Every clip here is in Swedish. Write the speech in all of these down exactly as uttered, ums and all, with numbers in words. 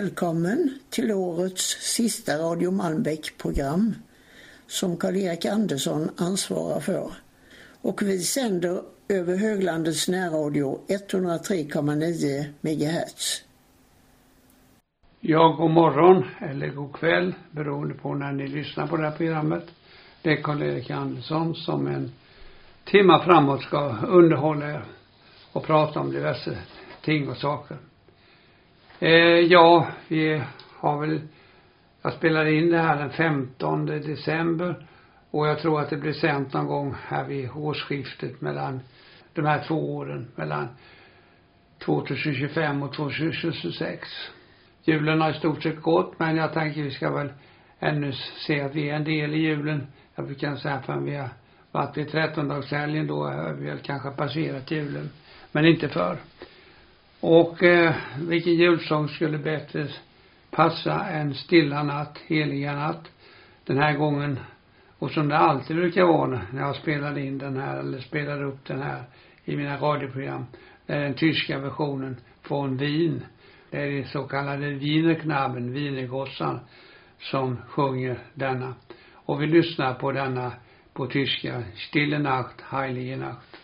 Välkommen till årets sista Radio Malmbäck-program som Karl-Erik Andersson ansvarar för. Och vi sänder över Höglandets närradio etthundratre komma nio megahertz. Ja, god morgon eller god kväll beroende på när ni lyssnar på det här programmet. Det är Karl-Erik Andersson som en timme framåt ska underhålla er och prata om diverse ting och saker. Eh, ja, vi har väl, jag spelade in det här den femtonde december och jag tror att det blir sänt någon gång här vid årsskiftet mellan de här två åren, mellan tjugohundratjugofem och tjugohundratjugosex. Julen har i stort sett gått, men jag tänker vi ska väl ännu se att vi är en del i julen. Jag brukar säga att vi har varit vid trettondagshelgen, då har vi väl kanske passerat julen, men inte för. Och eh, vilken julsång skulle bättre passa än Stilla natt, heliga natt den här gången, och som det alltid brukar vara när jag spelar in den här eller spelar upp den här i mina radioprogram. Det är den tyska versionen från Wien. Det är det så kallade Wienerknaben, Wienergossan, som sjunger denna. Och vi lyssnar på denna på tyska. Stille Nacht, heilige Nacht.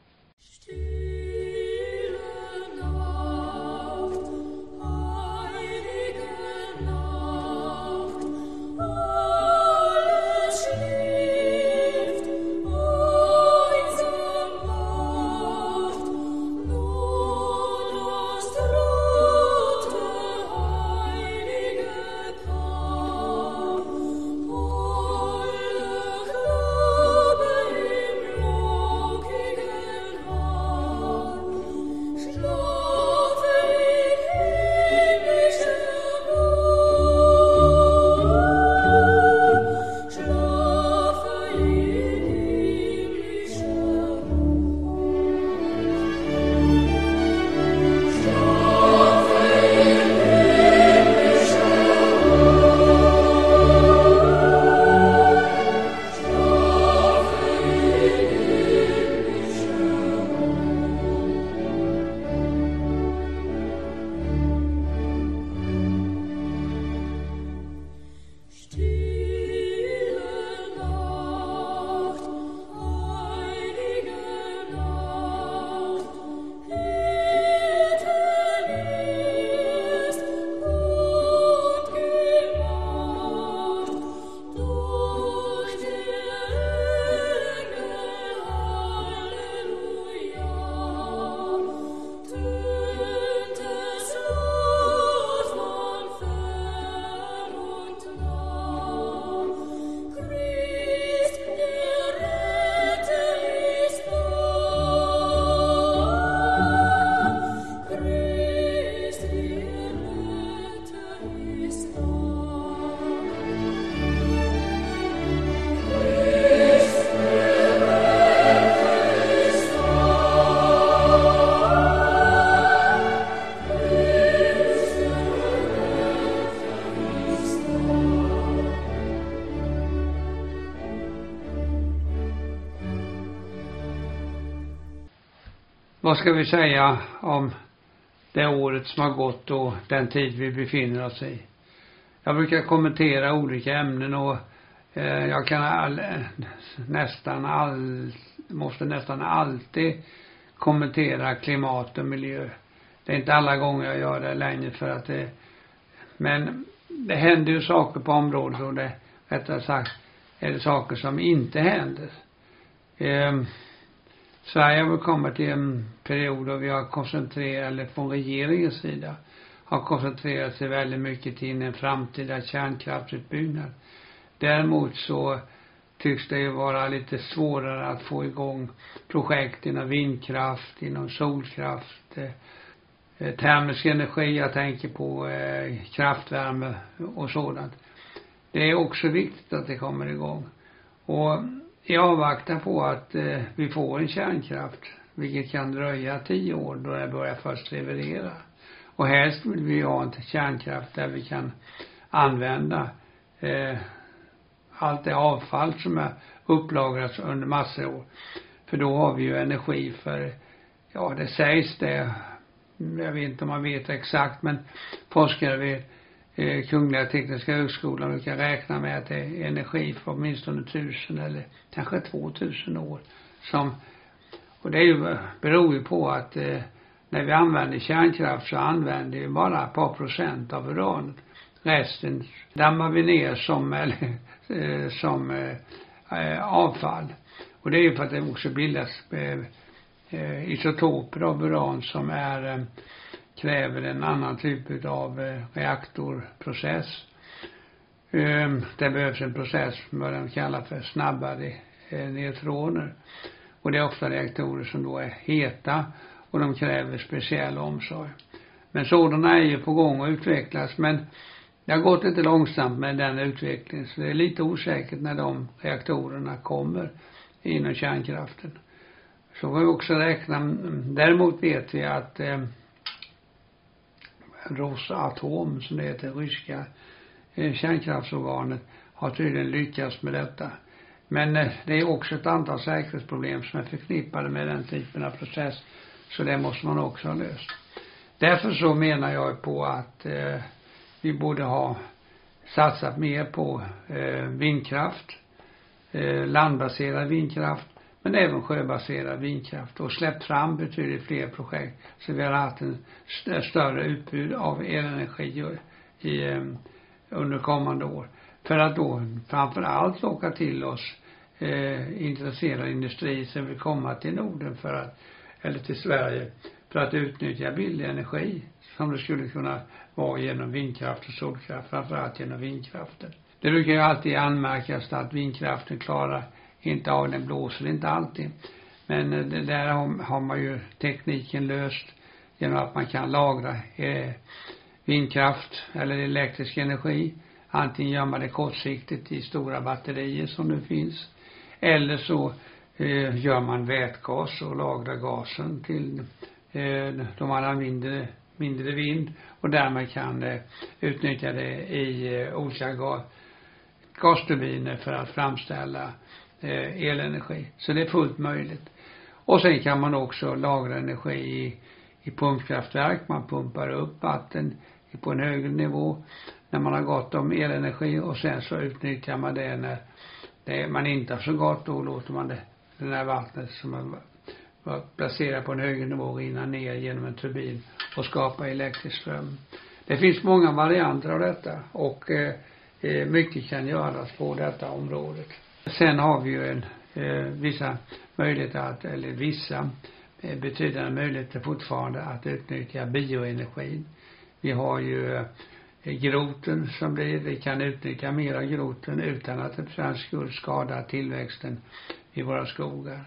Vad ska vi säga om det året som har gått och den tid vi befinner oss i? Jag brukar kommentera olika ämnen och eh, jag kan all, nästan all, måste nästan alltid kommentera klimat och miljö. Det är inte alla gånger jag gör det längre för att det, men det händer ju saker på området och det, rättare sagt, är det saker som inte händer. Eh, Sverige har kommit till en period då vi har koncentrerat, eller från regeringens sida, har koncentrerat sig väldigt mycket till en framtida kärnkraftsutbyggnad. Däremot så tycks det ju vara lite svårare att få igång projekt inom vindkraft, inom solkraft, eh, termisk energi, jag tänker på eh, kraftvärme och sådant. Det är också viktigt att det kommer igång. Och i avvaktan på att eh, vi får en kärnkraft, vilket kan dröja tio år då det börjar först leverera. Och helst vill vi ha en kärnkraft där vi kan använda eh, allt det avfall som är upplagrats under massor år. För då har vi ju energi för, ja det sägs det, jag vet inte om man vet exakt, men forskare vet, eh, Kungliga Tekniska Högskolan och kan räkna med att det är energi för åtminstone tusen eller kanske två tusen år. Som, och det är ju, beror ju på att eh, när vi använder kärnkraft så använder vi bara ett par procent av uranet. Resten dammar vi ner som, eller, eh, som eh, avfall. Och det är ju för att det också bildas eh, eh, isotoper av uran som är, eh, kräver en annan typ av eh, reaktorprocess. Eh, det behövs en process som man kallar för snabbare eh, neutroner. Och det är ofta reaktorer som då är heta och de kräver speciell omsorg. Men sådana är ju på gång att utvecklas, men det har gått lite långsamt med den utvecklingen, så det är lite osäkert när de reaktorerna kommer inom kärnkraften. Så får vi också räkna, däremot vet vi att eh, Rosatom, som det heter, ryska eh, kärnkraftsorganet, har tydligen lyckats med detta. Men eh, det är också ett antal säkerhetsproblem som är förknippade med den typen av process, så det måste man också ha löst. Därför så menar jag på att eh, vi borde ha satsat mer på eh, vindkraft, eh, landbaserad vindkraft, men även sjöbaserad vindkraft, och släppt fram betydligt fler projekt, så vi har haft en st- större utbud av elenergi i, eh, under kommande år. För att då framförallt locka till oss eh, intresserad industri som vill komma till Norden för att, eller till Sverige, för att utnyttja billig energi som det skulle kunna vara genom vindkraft och solkraft, framförallt genom vindkraften. Det brukar ju alltid anmärkas att vindkraften klarar inte av, den blåser inte alltid. Men det där har man ju tekniken löst genom att man kan lagra eh, vindkraft eller elektrisk energi. Antingen gör man det kortsiktigt i stora batterier som nu finns, eller så eh, gör man vätgas och lagrar gasen till eh, de alla mindre, mindre vind, och därmed kan eh, utnyttja det i eh, olika gas, gasturbiner för att framställa eh, elenergi. Så det är fullt möjligt. Och sen kan man också lagra energi i, i pumpkraftverk. Man pumpar upp vatten på en högre nivå när man har gott om elenergi, och sen så utnyttjar man det när det man inte har så gott, då låter man det, den här vattnet som man var placerat på en högre nivå rinna ner genom en turbin och skapa elektrisk ström. Det finns många varianter av detta, och eh, mycket kan göras på detta området. Sen har vi ju en, eh, vissa möjligheter att, eller vissa eh, betydande möjligheter fortfarande att utnyttja bioenergin. Vi har ju eh, groten som blir, vi kan utnyttja mera groten utan att det för skull skada tillväxten i våra skogar.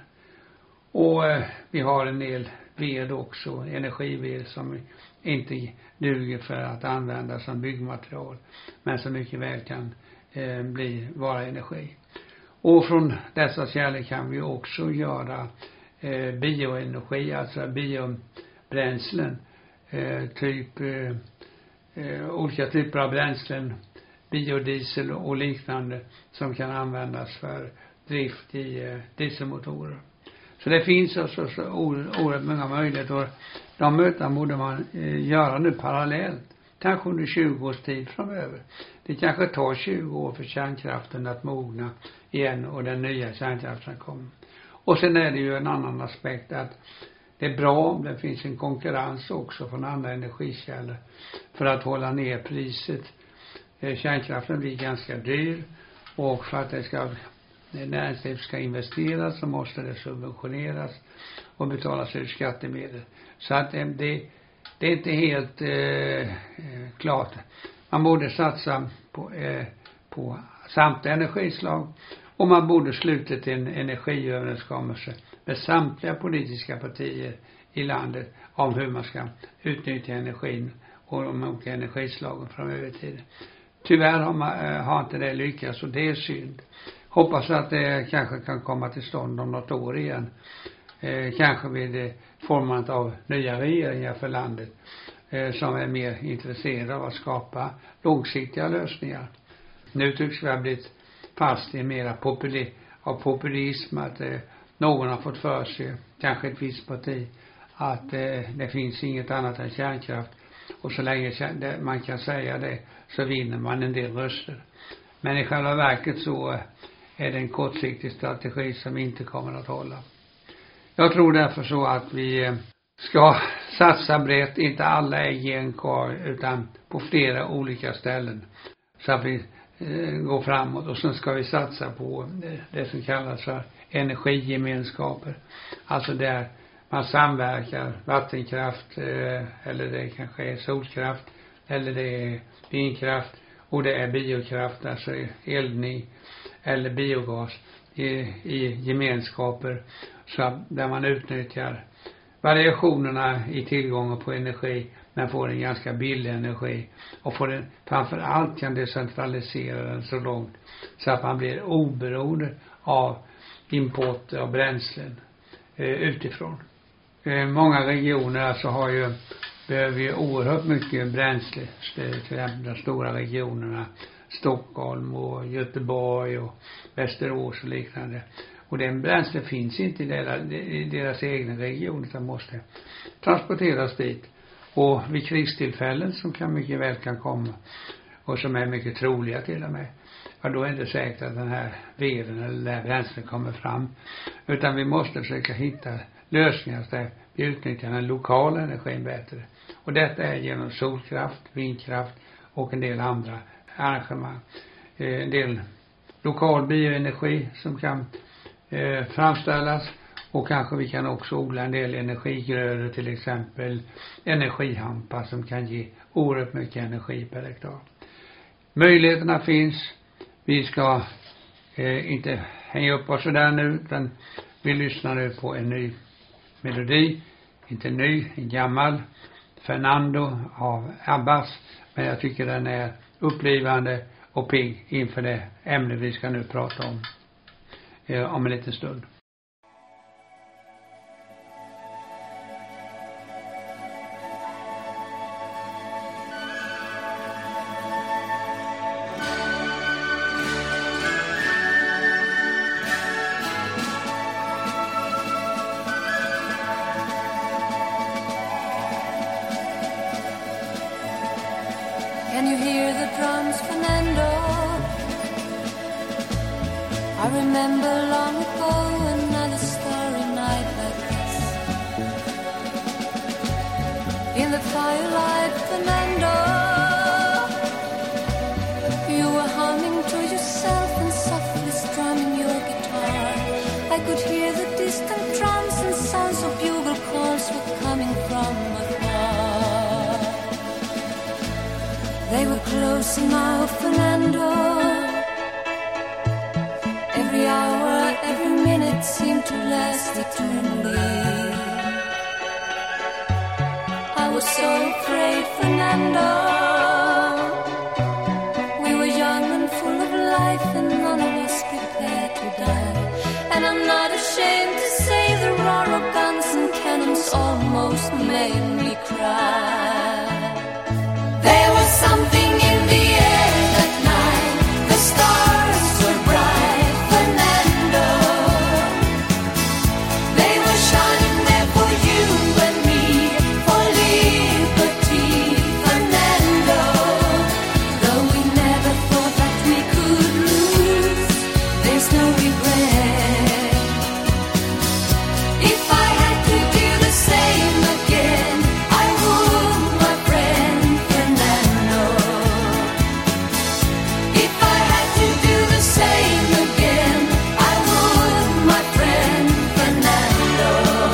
Och eh, vi har en del ved också, energived, som inte duger för att använda som byggmaterial, men som mycket väl kan eh, bli vara energi. Och från dessa källor kan vi också göra eh, bioenergi, alltså biobränslen, eh, typ eh, eh, olika typer av bränslen, biodiesel och liknande, som kan användas för drift i eh, dieselmotorer. Så det finns alltså så oerhört många möjligheter. De möten borde man eh, göra nu parallellt. Kanske under tjugo års tid framöver. Det kanske tar tjugo år för kärnkraften att mogna igen och den nya kärnkraften kommer. Och sen är det ju en annan aspekt att det är bra om det finns en konkurrens också från andra energikällor för att hålla ner priset. Eh, kärnkraften blir ganska dyr, och för att det ska näringslivet ska investeras så måste det subventioneras och betalas ut skattemedel. Så att eh, det, det är inte helt eh, klart. Man borde satsa på, eh, på samtliga energislag, och man borde sluta en energiöverenskommelse med samtliga politiska partier i landet om hur man ska utnyttja energin och de olika energislagen framöver i tiden. Tyvärr har, man, äh, har inte det lyckats, och det är synd. Hoppas att det kanske kan komma till stånd om något år igen. Eh, kanske vid formandet av nya regeringar för landet eh, som är mer intresserade av att skapa långsiktiga lösningar. Nu tycks vi ha blivit fast i mera populi- av populism, att eh, någon har fått för sig, kanske ett visst parti, att eh, det finns inget annat än kärnkraft Och så länge man kan säga det så vinner man en del röster. Men i själva verket så är det en kortsiktig strategi som inte kommer att hålla. Jag tror därför så att vi ska satsa brett, inte alla ägg i en korg utan på flera olika ställen. Så att vi eh, går framåt, och sen ska vi satsa på det som kallas för energigemenskaper. Alltså där man samverkar vattenkraft eh, eller det kanske är solkraft eller det är vindkraft och det är biokraft, alltså eldning eller biogas i, i gemenskaper, så där man utnyttjar variationerna i tillgången på energi men får en ganska billig energi och får den, framför allt kan decentralisera den så långt så att man blir oberoende av import av bränslen eh, utifrån. Eh, många regioner alltså har ju behöver ju oerhört mycket bränsle, till exempel de stora regionerna Stockholm och Göteborg och Västerås och liknande. Och den bränsle finns inte i deras, i deras egna region utan måste transporteras dit. Och vid krigstillfällen som kan mycket väl kan komma och som är mycket troliga till och med, ja, då är det säkert att den här veden eller det här bränslet kommer fram. Utan vi måste försöka hitta lösningar där vi utnyttjar den lokala energin bättre. Och detta är genom solkraft, vindkraft och en del andra arrangemang. Eh, en del lokal bioenergi som kan eh, framställas, och kanske vi kan också odla en del energigrödor, till exempel energihampar som kan ge oerhört mycket energi per hektar. Möjligheterna finns. Vi ska eh, inte hänga upp oss där nu, utan vi lyssnar nu på en ny melodi, inte ny, en gammal, Fernando av Abbas, men jag tycker den är upplivande och pigg inför det ämne vi ska nu prata om eh, om en liten stund. Can you hear the drums, Fernando? I remember long ago another starry night like this. In the firelight, Fernando, you were humming to yourself and softly strumming your guitar. I could hear the distant drums and sounds of bugle calls were coming from afar. They were close now, Fernando. Every hour, every minute seemed to last eternally. I was so afraid, Fernando. We were young and full of life, and none of us prepared to die. And I'm not ashamed to say the roar of guns and cannons almost made me cry. There was something in the air that night. The stars were bright, Fernando. They were shining there for you and me, for liberty, Fernando. Though we never thought that we could lose, there's no regret. If I had to do the same again, I would, my friend Fernando. If I had to do the same again, I would, my friend Fernando.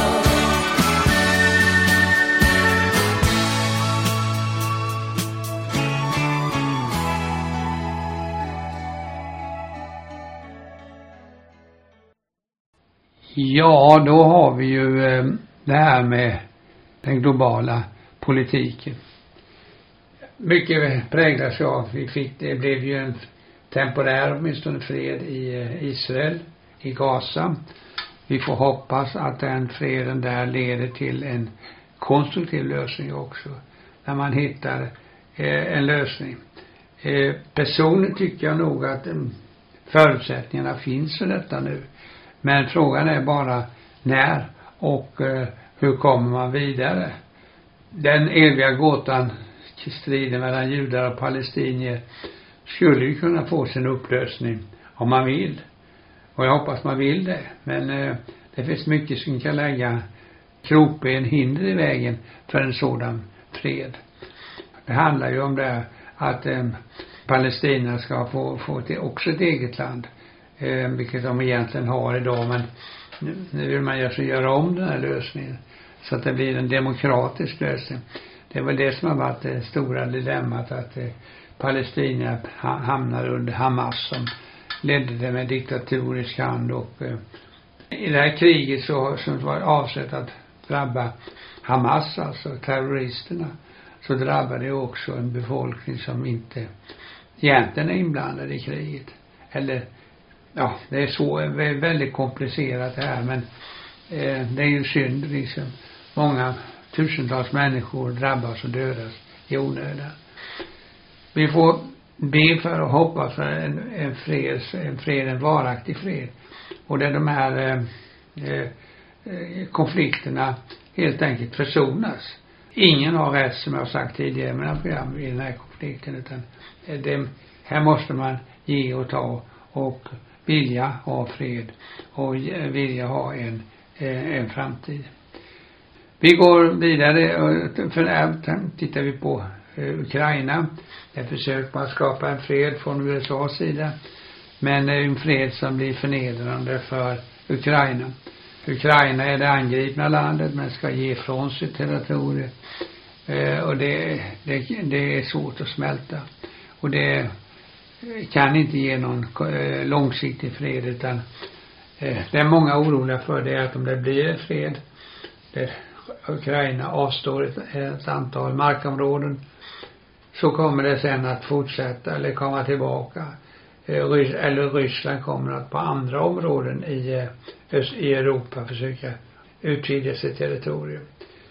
Ja, då har vi ju eh, det här med den globala politiken. Mycket präglas av, vi fick, det blev ju en temporär åtminstone fred i eh, Israel, i Gaza. Vi får hoppas att den freden där leder till en konstruktiv lösning också, när man hittar eh, en lösning. Eh, personligen tycker jag nog att eh, förutsättningarna finns för detta nu. Men frågan är bara när och eh, hur kommer man vidare. den eviga gåtan, striden mellan judar och palestinier, skulle ju kunna få sin upplösning om man vill. Och jag hoppas man vill det. Men eh, det finns mycket som kan lägga krokben, hinder i vägen för en sådan fred. Det handlar ju om det att eh, Palestina ska få, få till också ett eget land. Eh, vilket de egentligen har idag. Men nu, nu vill man alltså göra om den här lösningen. Så att det blir en demokratisk lösning. Det var det som har varit det stora dilemmat. Att eh, Palestina ha, hamnar under Hamas som ledde det med diktatorisk hand. Och eh, i det här kriget så, som var avsett att drabba Hamas, alltså terroristerna, så drabbade det också en befolkning som inte egentligen är inblandad i kriget. Eller, ja, det är så det är väldigt komplicerat det här, men eh, det är ju synd liksom. Många tusentals människor drabbas och dödas i onödan. Vi får be för och hoppas för en, en fred, en fred, en varaktig fred. Och det är de här eh, eh, konflikterna helt enkelt försonas. Ingen har rätt, som jag har sagt tidigare i mina program, i den här konflikten, utan det, här måste man ge och ta och vilja ha fred och vilja ha en, en framtid. Vi går vidare och för här tittar vi på Ukraina. Ett försök på att skapa en fred från U S A:s sida, men en fred som blir förnedrande för Ukraina. Ukraina är det angripna landet, men ska ge från sitt territorium. Eh, och det, det, det är svårt att smälta. Och det kan inte ge någon eh, långsiktig fred, utan eh, det är många oroliga för det att om det blir fred, där Ukraina avstår ett, ett antal markområden, så kommer det sen att fortsätta eller komma tillbaka. Eh, Rys- eller Ryssland kommer att på andra områden i eh, i Europa försöka utvidga sitt territorium.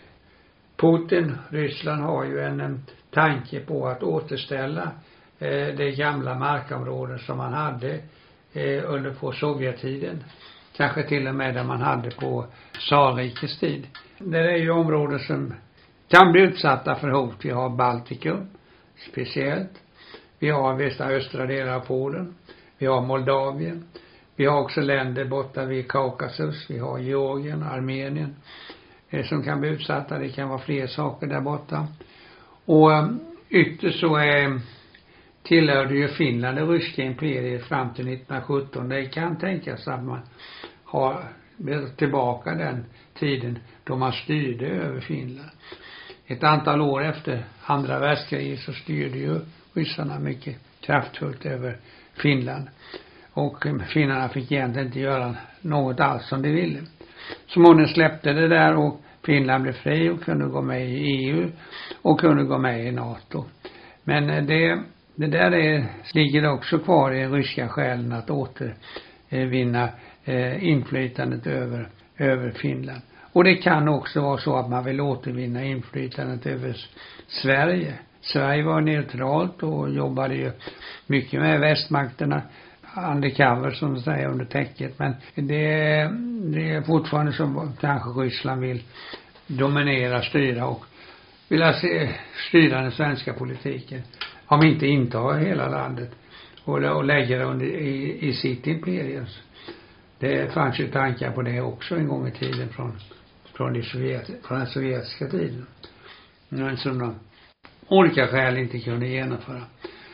Putin, Ryssland, har ju en, en tanke på att återställa eh, det gamla markområden som man hade eh, under på Sovjettiden. Kanske till och med där man hade på tsarrikets tid. Det är ju områden som kan bli utsatta för hot. Vi har Baltikum speciellt. Vi har västra östra delar av Polen. Vi har Moldavien. Vi har också länder borta vid Kaukasus. Vi har Georgien, Armenien eh, som kan bli utsatta. Det kan vara fler saker där borta. Och eh, ytterst så är, tillhörde ju Finland det ryska imperiet fram till nittonhundrasjutton. Det kan tänkas att man har tillbaka den tiden då man styrde över Finland. Ett antal år efter andra världskriget så styrde ju ryssarna mycket kraftfullt över Finland. Och finnarna fick egentligen inte göra något alls som de ville. Så många släppte det där och Finland blev fri och kunde gå med i E U och kunde gå med i NATO. Men det, det där är, ligger också kvar i ryska själen att återvinna eh, inflytandet över, över Finland. Och det kan också vara så att man vill återvinna inflytandet över Sverige. Sverige var neutralt och jobbade ju mycket med västmakterna. Undercover som säger under täcket. Men det, det är fortfarande som kanske Ryssland vill dominera, styra och vill se, styra den svenska politiken. Om inte intar hela landet och, och lägger det under, i, i sitt imperium. Det fanns ju tankar på det också en gång i tiden från, från, de Sovjet, från den sovjetiska tiden. Men som de olika skäl inte kunde genomföra.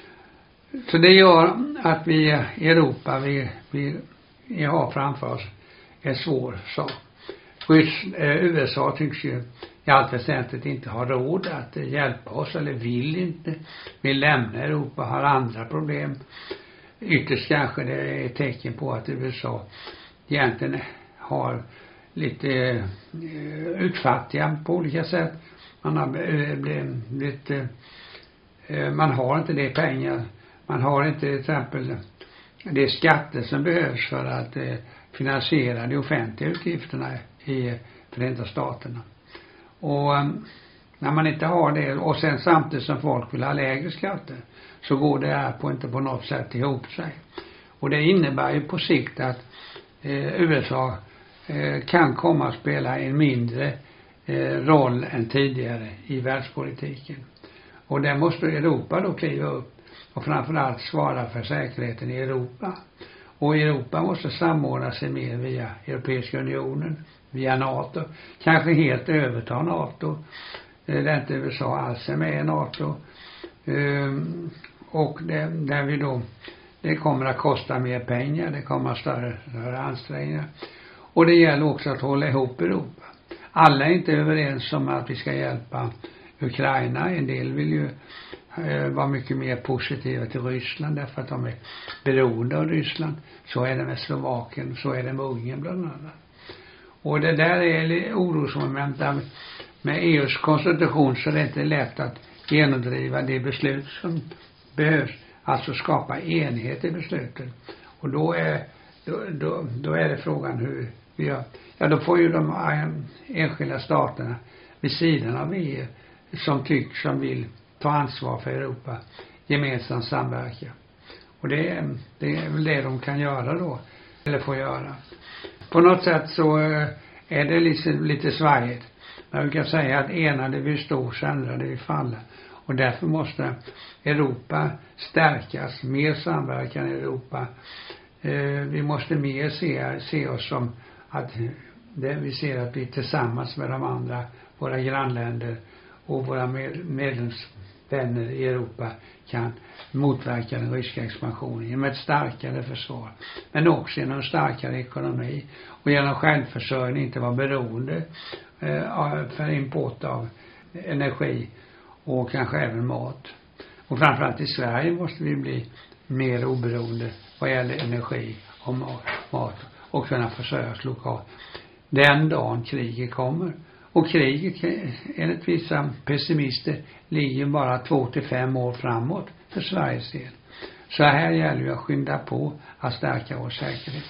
Så det gör att vi i Europa vi, vi, vi har framför oss en svår sak. Rys, eh, U S A tycks ju i allt väsentligt inte ha råd att eh, hjälpa oss eller vill inte. Vill lämna Europa, har andra problem. Ytterst kanske det är ett tecken på att U S A egentligen har lite eh, utfattiga på olika sätt. Man har eh, blivit eh, man har inte det pengar. Man har inte till exempel de skatter som behövs för att eh, finansiera de offentliga utgifterna i Förenta Staterna. Och eh, när man inte har det och sen samtidigt som folk vill ha lägre skatter så går det här på inte på något sätt ihop sig. Och det innebär ju på sikt att eh, U S A eh, kan komma att spela en mindre eh, roll än tidigare i världspolitiken. Och där måste Europa då kliva upp och framförallt svara för säkerheten i Europa. Och Europa måste samordna sig mer via Europeiska unionen, via NATO. Kanske helt överta NATO. Där inte U S A alls är med i NATO. Um, och det, där vi då, det kommer att kosta mer pengar. Det kommer att större, större ansträngningar. Och det gäller också att hålla ihop Europa. Alla är inte överens om att vi ska hjälpa Ukraina. En del vill ju eh, vara mycket mer positiva till Ryssland därför att de är beroende av Ryssland. Så är det med Slovakien, så är det med Ungern bland annat. Och det där är orosmoment där med E U:s konstitution så är det inte lätt att genomdriva det beslut som behövs. Alltså skapa enhet i beslutet. Och då är, då, då, då är det frågan hur vi gör. Ja, då får ju de enskilda staterna vid sidan av E U som tycker som vill ta ansvar för Europa gemensamt samverka. Och det är, det är väl det de kan göra då. Eller får göra. På något sätt så är det lite, lite svajigt. Man kan säga att enade vi stå, sändrade vi falla. Och därför måste Europa stärkas. Mer samverkan i Europa. Eh, vi måste mer se, se oss som att det, vi ser att vi tillsammans med de andra, våra grannländer och våra med, medlemsvänner i Europa kan motverka den ryska expansionen genom ett starkare försvar. Men också genom en starkare ekonomi och genom självförsörjning, inte vara beroende eh, för import av energi och kanske även mat. Och framförallt i Sverige måste vi bli mer oberoende vad gäller energi och mat och kunna försörjas lokalt. Den dagen kriget kommer. Och kriget enligt vissa pessimister ligger bara två till fem år framåt för Sveriges del. Så här gäller det att skynda på att stärka vår säkerhet.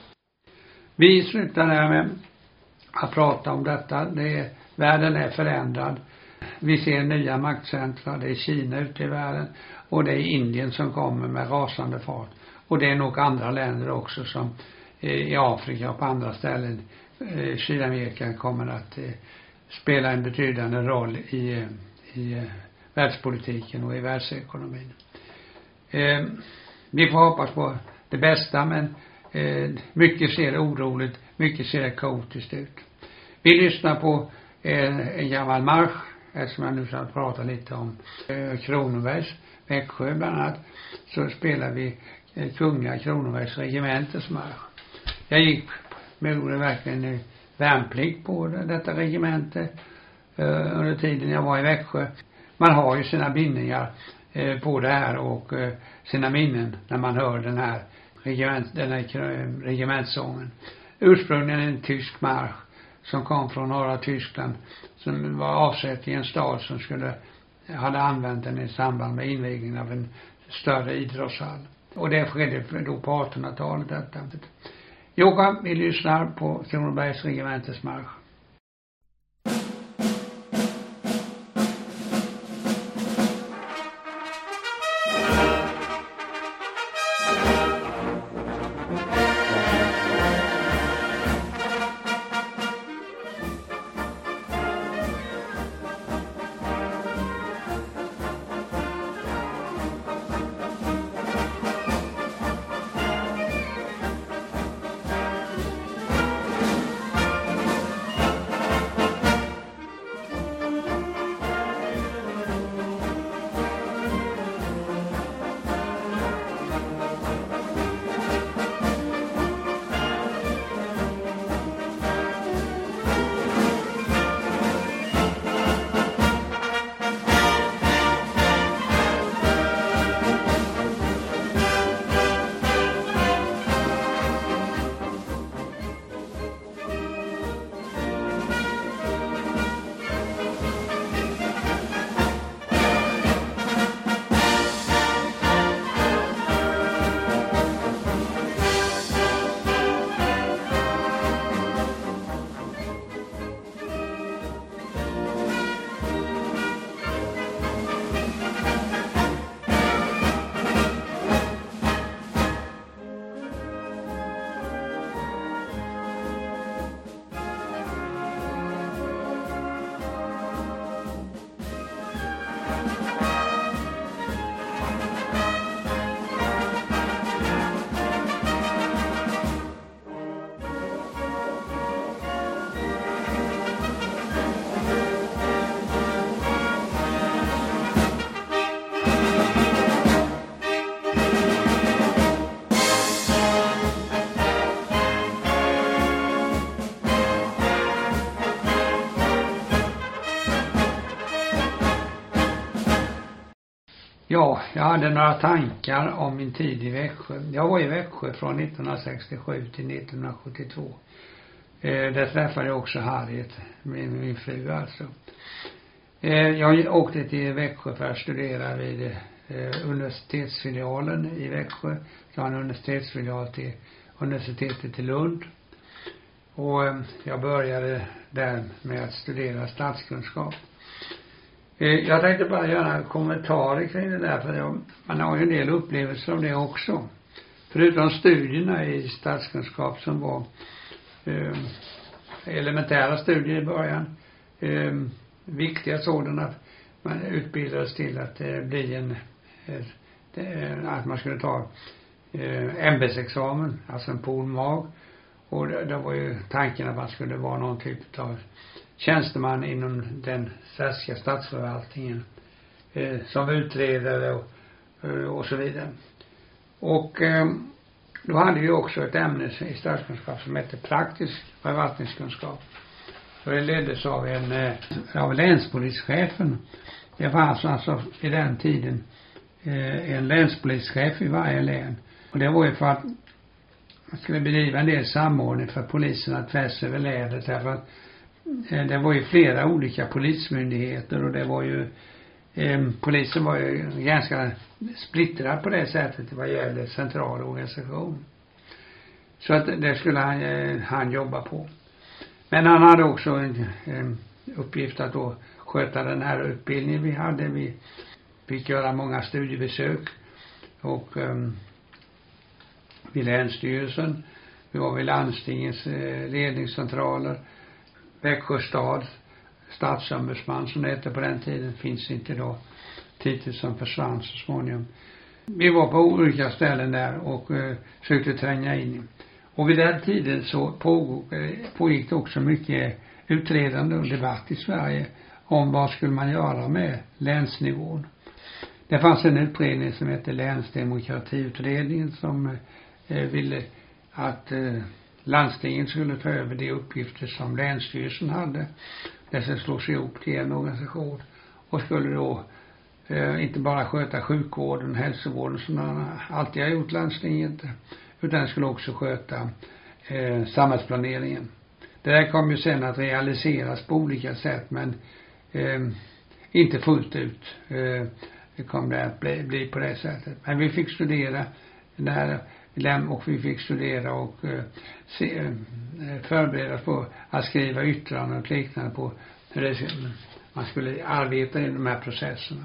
Vi slutar där med att prata om detta. Det är, världen är förändrad. Vi ser nya maktcentra. Det är Kina ute i världen. Och det är Indien som kommer med rasande fart. Och det är nog andra länder också som i Afrika och på andra ställen i Sydamerika kommer att eh, spela en betydande roll i, i eh, världspolitiken och i världsekonomin. Eh, vi får hoppas på det bästa, men eh, mycket ser oroligt, mycket ser kaotiskt ut. Vi lyssnar på eh, en gammal marsch, som jag nu ska prata lite om eh, Kronobergs, Växjö bland annat, så spelar vi eh, Kungliga Kronobergs regementes marsch. Jag gick med verkligen nu värnplikt på detta regemente eh, under tiden jag var i Växjö. Man har ju sina bindningar eh, på det här och eh, sina minnen när man hör den här, regiment, den här regementssången. Ursprungligen en tysk marsch som kom från norra Tyskland, som var avsett i en stad som skulle hade använt den i samband med invigningen av en större idrottshall. Och det skedde då på artonhundratalet detta. Jokka, vi lyssnar på Kronobergs regementes marsch. Ja, jag hade några tankar om min tid i Växjö. Jag var i Växjö från nittonhundrasextiosju till nittonhundrasjuttiotvå. Eh, där träffade jag också Harriet, min, min fru alltså. Eh, jag åkte till Växjö för att studera vid eh, universitetsfilialen i Växjö. Jag har en universitetsfilial till universitetet i Lund. Och eh, jag började där med att studera statskunskap. Jag tänkte bara göra kommentarer kring det där, för jag, man har ju en del upplevelser om det också. Förutom studierna i statskunskap som var eh, elementära studier i början, eh, viktiga sådana, man utbildades till att eh, bli en, eh, att man skulle ta eh, ämbetsexamen, alltså en polmag. Och det, det var ju tanken att man skulle vara någon typ av tjänsteman inom den svenska statsförvaltningen eh, som utredare och, och så vidare. Och eh, då hade vi också ett ämne i statskunskap som heter praktisk förvaltningskunskap. Så det leddes av en eh, av länspolischefen. Det fanns alltså i den tiden eh, en länspolischef i varje län. Och det var ju för att man skulle bedriva en del samordning för poliserna tvärs över länet, därför att det var ju flera olika polismyndigheter och det var ju eh, polisen var ju ganska splittrad på det sättet vad gäller central organisation. Så att det skulle han, eh, han jobba på. Men han hade också en, en uppgift att då sköta den här utbildningen vi hade. Vi fick göra många studiebesök och eh, vid länsstyrelsen. Vi var vid landstingens eh, ledningscentraler. Växjö stad, stadsombudsman som det hette på den tiden, finns inte då. Titeln som försvann så småningom. Vi var på olika ställen där och eh, försökte tränga in. Och vid den tiden så pågick, pågick det också mycket utredande och debatt i Sverige om vad skulle man göra med länsnivån. Det fanns en utredning som hette Länsdemokratiutredningen som eh, ville att eh, landstingen skulle ta över de uppgifter som länsstyrelsen hade. Dessa slås ihop till en organisation och skulle då eh, inte bara sköta sjukvården, hälsovården som man alltid har gjort landstinget, utan skulle också sköta eh, samhällsplaneringen. Det där kom ju sen att realiseras på olika sätt, men eh, inte fullt ut eh, det kom det att bli, bli på det sättet. Men vi fick studera när och vi fick studera och eh, se, eh, förbereda på att skriva yttranden och liknande på hur det, man skulle arbeta i de här processerna.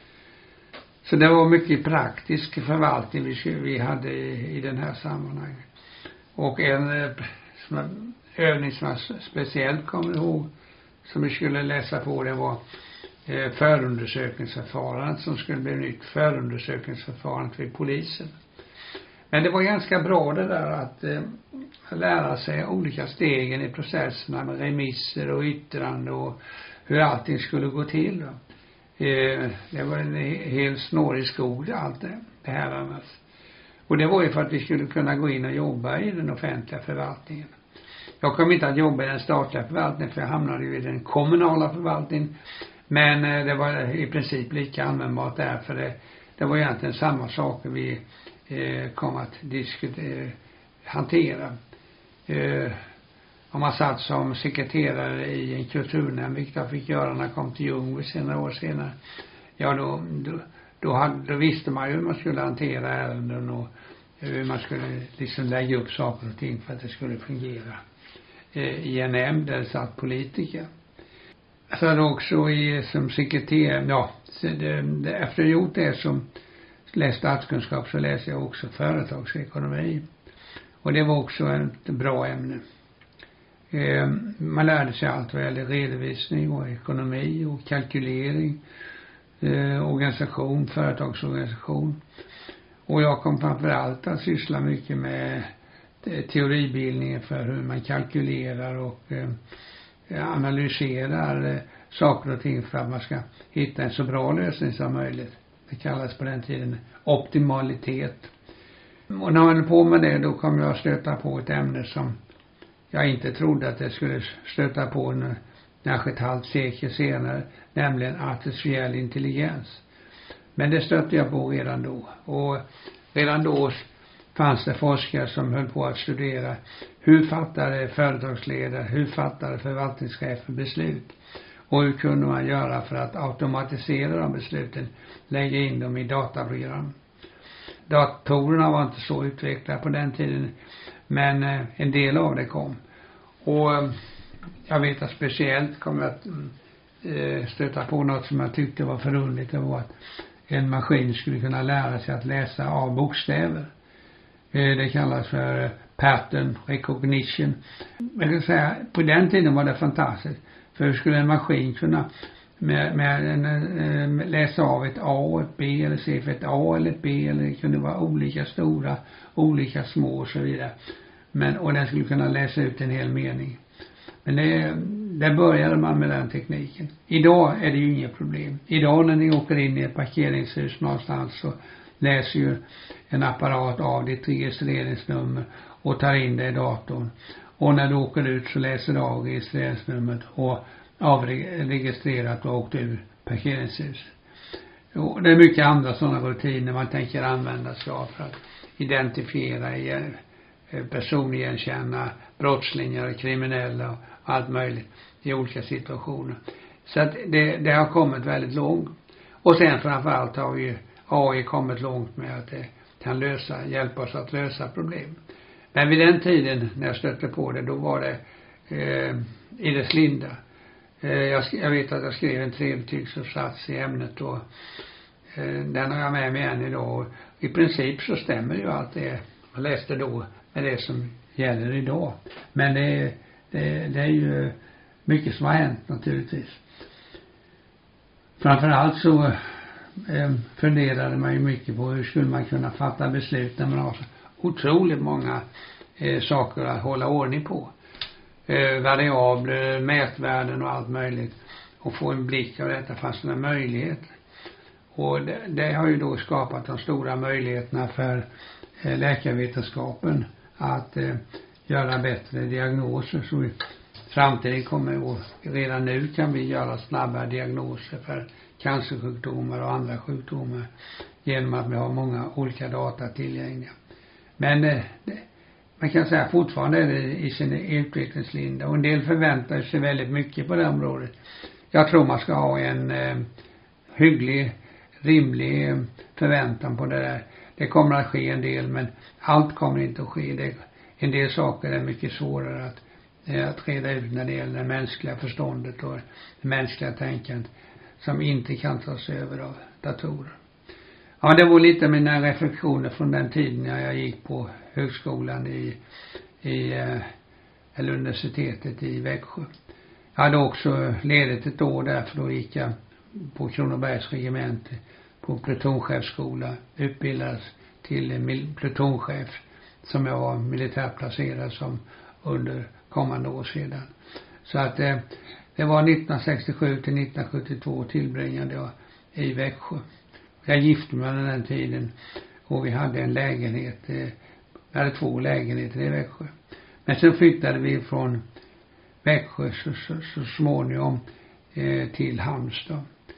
Så det var mycket praktisk förvaltning vi, vi hade i, i den här sammanhanget. Och en eh, som, övning som jag speciellt kommer ihåg som vi skulle läsa på, det var eh, förundersökningsförfarandet som skulle bli nytt, förundersökningsförfarandet vid polisen. Men det var ganska bra det där att eh, lära sig olika stegen i processerna med remisser och yttrande och hur allting skulle gå till. Eh, det var en helt snårig skog allt det, det här annars. Och det var ju för att vi skulle kunna gå in och jobba i den offentliga förvaltningen. Jag kom inte att jobba i den statliga förvaltningen för jag hamnade ju i den kommunala förvaltningen. Men eh, det var i princip lika användbart där, för det, det var egentligen samma saker vi eh, kom att diskutera, hantera. Eh, om man satt som sekreterare i en kulturnämnd, vilket jag fick göra när jag kom till Ljungby senare år senare. Ja, då, då, då, hade, då visste man ju hur man skulle hantera ärenden och hur man skulle liksom lägga upp saker och ting för att det skulle fungera. Eh, I en nämnd där det satt politiker. Så hade också i, som sekreterare, ja, så det, det, efter jag gjort det som läste statskunskap så läste jag också företagsekonomi. Och det var också ett bra ämne. Eh, man lärde sig allt vad gäller redovisning och ekonomi och kalkylering, eh, organisation, företagsorganisation. Och jag kom framförallt att syssla mycket med teoribildningen för hur man kalkylerar och eh, analyserar eh, saker och ting för att man ska hitta en så bra lösning som möjligt. Det kallas på den tiden optimalitet. Och när man höll på med det, då kom jag att stöta på ett ämne som jag inte trodde att jag skulle stöta på när, kanske ett halvt sekel senare, nämligen artificiell intelligens. Men det stötte jag på redan då. Och redan då fanns det forskare som höll på att studera hur fattade företagsledare, hur fattade förvaltningschefer beslut. Och hur kunde man göra för att automatisera de besluten, lägga in dem i dataprogram. Datorerna var inte så utvecklade på den tiden, men eh, en del av det kom. Och eh, jag vet att speciellt kom jag att eh, stöta på något som jag tyckte var förunderligt. Det var att en maskin skulle kunna lära sig att läsa av bokstäver. Eh, det kallas för pattern recognition. Jag kan säga, på den tiden var det fantastiskt. För hur skulle en maskin kunna med, med en, äh, läsa av ett A och ett B, eller se för ett A eller ett B, eller det kunde vara olika stora, olika små och så vidare. Men, och den skulle kunna läsa ut en hel mening. Men det, där började man med den tekniken. Idag är det ju inget problem. Idag när ni åker in i ett parkeringshus någonstans så läser ju en apparat av ditt registreringsnummer och tar in det i datorn. Och när du åker ut så läser du av registreringsnumret och avregistrerat att du har åkt ur parkeringshus. Och det är mycket andra sådana rutiner man tänker använda sig av för att identifiera, personigenkänna brottslingar, kriminella och allt möjligt i olika situationer. Så att det, det har kommit väldigt långt. Och sen framförallt har ju A I kommit långt med att det kan lösa, hjälpa oss att lösa problem. Men vid den tiden när jag stötte på det, då var det eh, i dess linda. Eh, jag, jag vet att jag skrev en trebetygsuppsats i ämnet och eh, den har jag med mig än idag. Och i princip så stämmer ju allt det jag läste då med det som gäller idag. Men det, det, det är ju mycket som har hänt naturligtvis. Framförallt så eh, funderade man ju mycket på hur skulle man kunna fatta beslut när man har så otroligt många eh, saker att hålla ordning på. Eh, variabler, mätvärden och allt möjligt. Och få en blick av detta fast det är möjligheter. Och det, det har ju då skapat de stora möjligheterna för eh, läkarvetenskapen att eh, göra bättre diagnoser. Så i framtiden kommer, och redan nu kan vi göra snabba diagnoser för cancersjukdomar och andra sjukdomar genom att vi har många olika data tillgängliga. Men eh, det, man kan säga fortfarande är det i sin utvecklingslinje. Och en del förväntar sig väldigt mycket på det området. Jag tror man ska ha en eh, hygglig, rimlig eh, förväntan på det där. Det kommer att ske en del, men allt kommer inte att ske. Det, en del saker är mycket svårare att, eh, att reda ut när det gäller det mänskliga förståndet och det mänskliga tänkandet som inte kan tas över av datorer. Ja, det var lite mina reflektioner från den tiden när jag gick på högskolan i, i eller universitetet i Växjö. Jag hade också ledigt ett år där, för då gick jag på Kronobergs regemente på plutonchefsskola, utbildades till plutonchef som jag var militärplacerad som under kommande år sedan. Så att eh, det var nittonhundrasextiosju till nittonhundrasjuttiotvå tillbringade jag i Växjö. Jag gifte mig under den tiden och vi hade en lägenhet, eh, vi hade två lägenheter i Växjö. Men sen flyttade vi från Växjö så, så, så småningom eh, till Halmstad.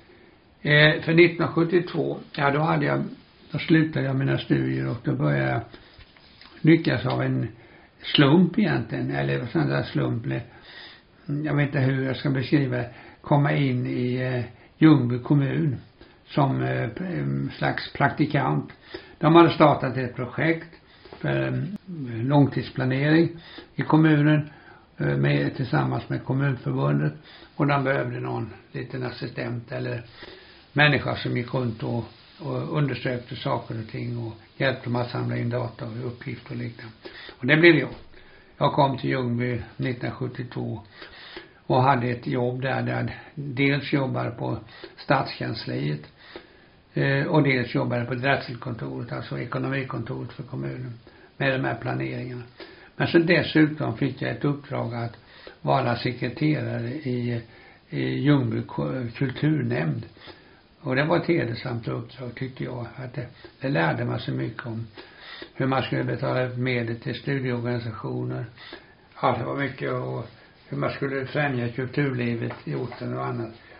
Eh, för nittonhundrasjuttiotvå, ja då hade jag, då slutade jag mina studier och då började jag lyckas av en slump egentligen, eller vad sån där slump, jag vet inte hur jag ska beskriva det, komma in i eh, Ljungby kommun som eh, slags praktikant. De hade startat ett projekt för eh, långtidsplanering i kommunen eh, med, tillsammans med kommunförbundet, och de behövde någon liten assistent eller människa som gick runt och, och undersökte saker och ting och hjälpte dem att samla in data och uppgifter och liknande. Och det blev jag. Jag kom till Ljungby nittonhundrasjuttiotvå och hade ett jobb där där jag dels jobbade på stadskansliet eh, och dels jobbade på drätselkontoret, alltså ekonomikontoret för kommunen med de här planeringarna. Men så dessutom fick jag ett uppdrag att vara sekreterare i, i Ljungby kulturnämnd. Och det var ett hedersamt uppdrag tyckte jag. Att det, det lärde man så mycket om hur man skulle betala ut medel till studieorganisationer. Ja, det var mycket, och hur man skulle främja kulturlivet i orten och annat.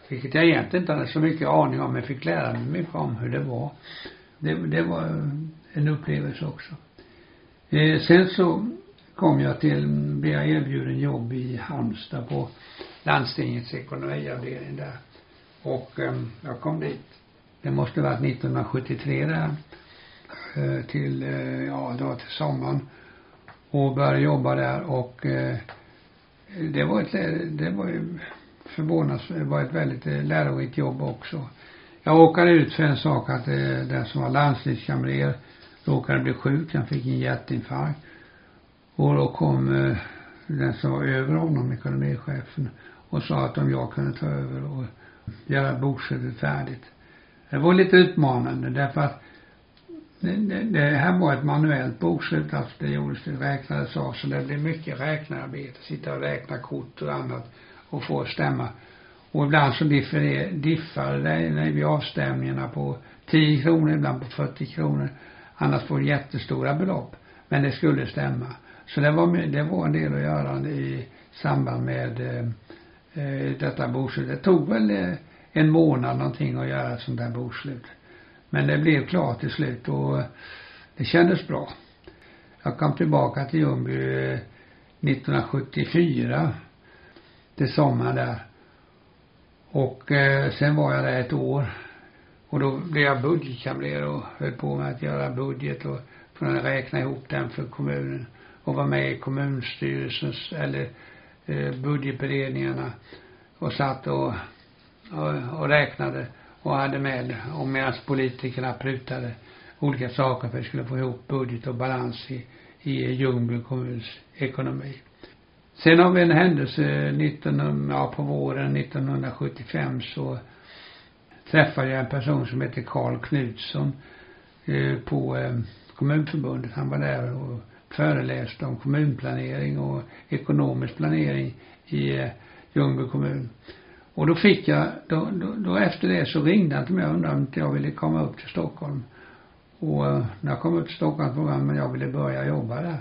Vilket jag egentligen inte hade så mycket aning om, men fick lära mig mycket om hur det var. Det, det var en upplevelse också. Eh, sen så kom jag till, blev jag erbjuden jobb i Halmstad på landstingets ekonomiavdelning där. Och eh, jag kom dit. Det måste ha varit nittonhundrasjuttiotre där. Eh, till, eh, ja, det var till sommaren. Och började jobba där och eh, det var ett, det var ju förvånansvärt, det var ett väldigt eh, lärorikt jobb också. Jag åkade ut för en sak att eh, den som var landstingskamrer råkade bli sjuk, han fick en hjärtinfarkt. Och då kom eh, den som var över honom, ekonomichefen, och sa att om jag kunde ta över och göra bokslutet färdigt. Det var lite utmanande därför att det, det, det här var ett manuellt bokslut, alltså det gjordes, det räknades av, så det blev mycket räknararbete, sitta och räkna kort och annat och få stämma. Och ibland så differ, diffade det när vi avstämningarna på tio kronor, ibland på fyrtio kronor, annars får jättestora belopp, men det skulle stämma. Så det var, det var en del att göra i samband med eh, detta bokslut. Det tog väl eh, en månad någonting att göra ett sånt där bokslut. Men det blev klart till slut och det kändes bra. Jag kom tillbaka till Ljungby nittonhundrasjuttiofyra till sommaren där. Och eh, sen var jag där ett år. Och då blev jag budgetkamrer och höll på med att göra budget och kunna räkna ihop den för kommunen. Och var med i kommunstyrelsens eller eh, budgetberedningarna och satt och, och, och räknade och hade med, och medan politikerna prutade olika saker för att skulle få ihop budget och balans i, i Ljungby kommuns ekonomi. Sen har vi en händelse nitton, ja, på våren nittonhundrasjuttiofem så träffade jag en person som heter Karl Knutsson eh, på eh, kommunförbundet. Han var där och föreläste om kommunplanering och ekonomisk planering i eh, Ljungby kommun. Och då fick jag, då, då, då efter det så ringde han till mig och undrade om inte jag ville komma upp till Stockholm. Och eh, när jag kom upp till Stockholm frågade han om jag ville börja jobba där.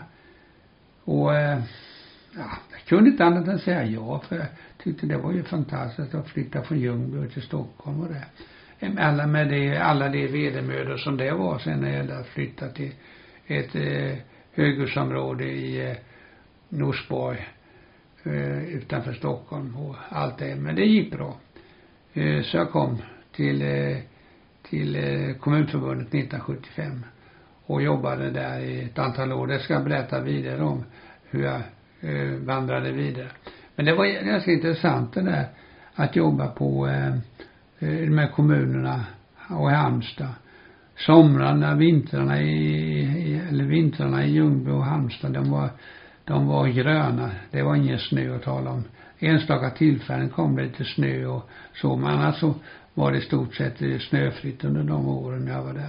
Och eh, ja, jag kunde inte annat än säga ja, för jag tyckte det var ju fantastiskt att flytta från Ljungby till Stockholm och det. Alla med det, alla de vedermödor som det var sen när jag att flytta till ett eh, höghusområde i eh, Norsborg eh, utanför Stockholm och allt det. Men det gick bra. Eh, så jag kom till, eh, till eh, kommunförbundet nittonhundrasjuttiofem och jobbade där i ett antal år. Det ska jag berätta vidare om hur jag eh, vandrade vidare. Men det var ganska intressant det där att jobba på eh, med kommunerna och i Halmstad. Somrarna, vintrarna i, i eller vintrarna i Ljungby och Halmstad, de var de var gröna. Det var ingen snö att tala om. Enstaka tillfällen kom det lite snö och så, men alltså var det i stort sett snöfritt under de åren jag var där.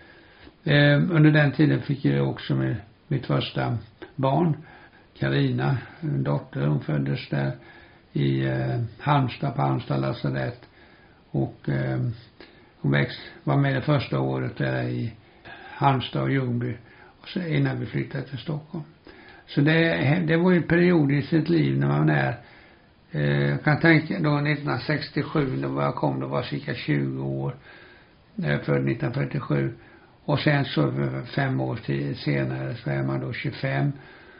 Eh, under den tiden fick jag också med mitt första barn, Carina, en dotter. Hon föddes där i eh, Halmstad på Halmstad lasarett. Och eh, hon växt, var med det första året där i Halmstad och Ljungby och så innan vi flyttade till Stockholm. Så det, det var ju en period i sitt liv när man är eh, jag kan tänka då nittonhundrasextiosju när jag kom, då var cirka tjugo år eh, född nittonhundrafyrtiosju och sen så fem år till, senare så är man då tjugofem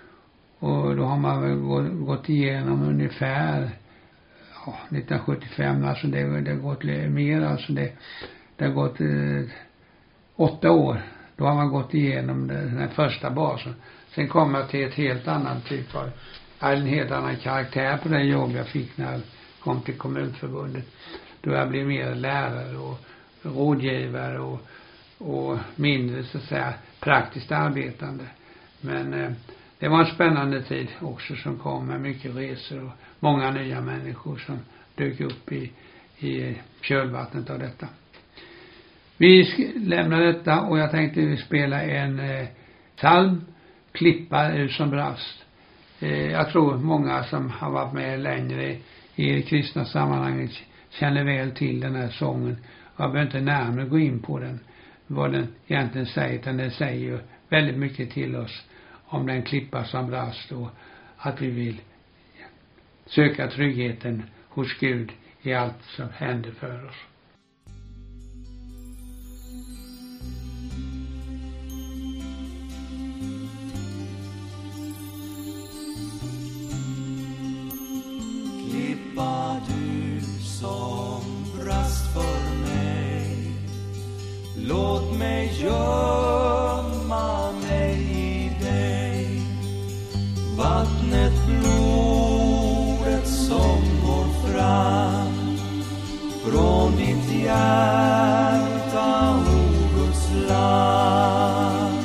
och då har man väl gått, gått igenom ungefär ja, nittonhundrasjuttiofem, alltså det, det har gått mer, alltså det, det har gått eh, åtta år. Då har man gått igenom det, den första basen. Sen kom jag till ett helt annan typ av, en helt annan karaktär på det jobb jag fick när jag kom till kommunförbundet. Då jag blev mer lärare och rådgivare och, och mindre så att säga praktiskt arbetande. Men eh, det var en spännande tid också som kom med mycket resor och många nya människor som dök upp i, i kölvattnet av detta. Vi lämnar detta och jag tänkte vi spela en eh, psalm, Klippa ur som brast. Eh, jag tror många som har varit med längre i det kristna sammanhanget känner väl till den här sången. Jag behöver inte närmare gå in på den, vad den egentligen säger, utan den säger ju väldigt mycket till oss om den klippa som brast och att vi vill söka tryggheten hos Gud i allt som händer för oss. Klippa du som brast för mig, låt mig gömma mig i dig. Vattnet, blodet som går fram från ditt hjärta, o Guds land.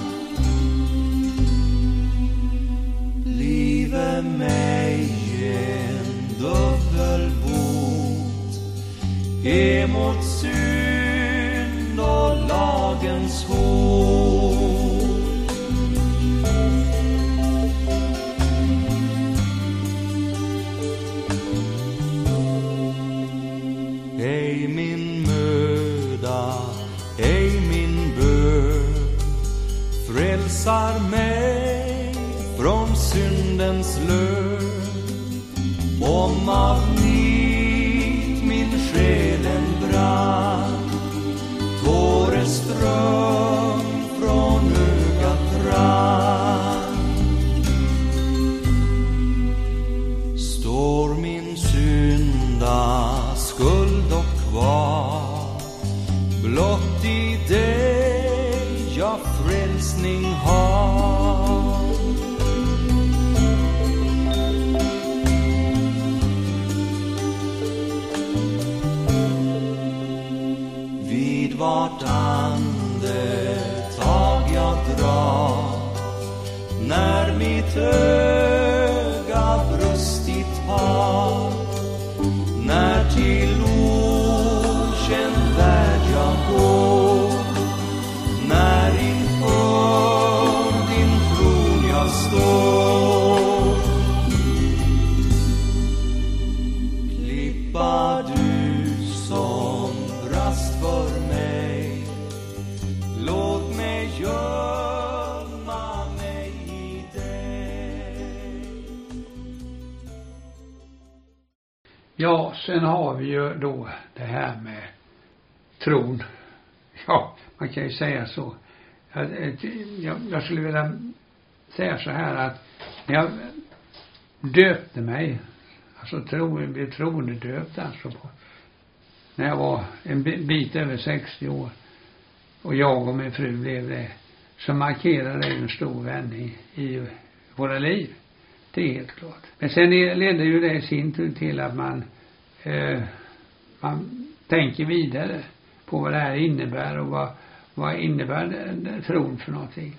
Blive mig en dubbelbot emot synd och lagens hot. Ej min möda, ej min bön frälsar mig från syndens lön. Om av nit min själen brann, tåreström från ögat rann. Står min synda skuld och kvar, blott i dig jag frälsning har. Vid vart andetag jag drar, när mitt öga brustit har, när till okänd värld jag går, när inför din tron jag står. Klippa du som brast för mig, låt mig gömma mig i dig. Ja, sen har vi ju då det här med tron. Ja, man kan ju säga så. Jag, jag, jag skulle vilja säga så här att när jag döpte mig, alltså tro, blev troende döpt alltså på, när jag var en bit över sextio år och jag och min fru blev det, så markerade det en stor vändning i våra liv. Det är helt klart. Men sen ledde ju det i sin tur till att man eh, man tänker vidare på vad det här innebär och vad, vad innebär det, det, tron för någonting.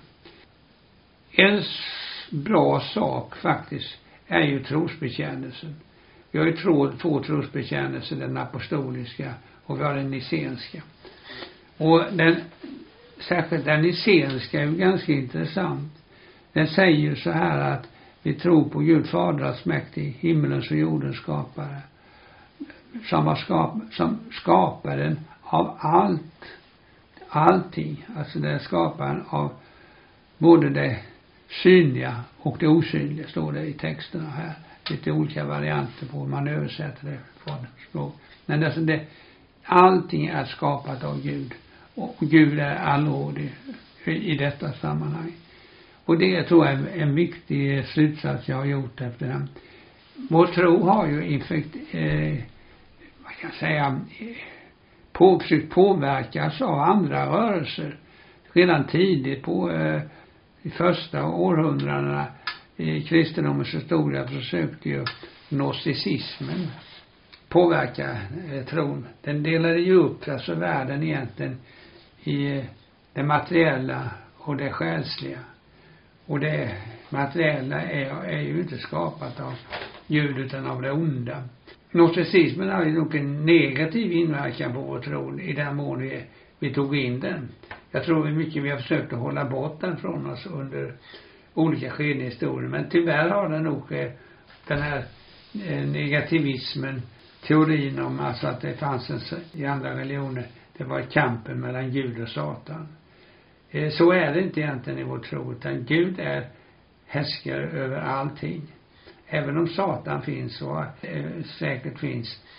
En bra sak faktiskt är ju trosbekännelsen. Vi har ju två, två trosbekännelser, den apostoliska och vi har den nicenska. Och den, särskilt den nicenska är ju ganska intressant. Den säger så här att vi tror på Gud Fader allsmäktig, himmelens och jordens skapare, som, var skap, som skaparen av allt, allting, alltså den skaparen av både det synliga och det osynliga, står det i texterna här. Lite olika varianter på hur man översätter det från språk. Men alltså det, allting är skapat av Gud. Och Gud är allrådig i detta sammanhang. Och det tror jag är en viktig slutsats jag har gjort efter den. Vår tro har ju infekt, eh, vad kan jag säga, på, försökt påverkas av andra rörelser. Redan tidigt på eh, i första århundradena i kristendomens historia försökte ju gnosticismen påverka eh, tron. Den delade ju upp alltså världen egentligen i eh, det materiella och det själsliga. Och det materiella är, är ju inte skapat av Gud utan av det onda. Gnosticismen har ju nog en negativ inverkan på vår tro i den mån vi, vi tog in den. Jag tror vi mycket vi har försökt att hålla bort den från oss under olika skeden i historien. Men tyvärr har den nog den här negativismen, teorin om alltså att det fanns en, i andra religioner, det var kampen mellan Gud och Satan. Så är det inte egentligen i vår tro, utan Gud är härskare över allting. Även om Satan finns och eh, säkert finns,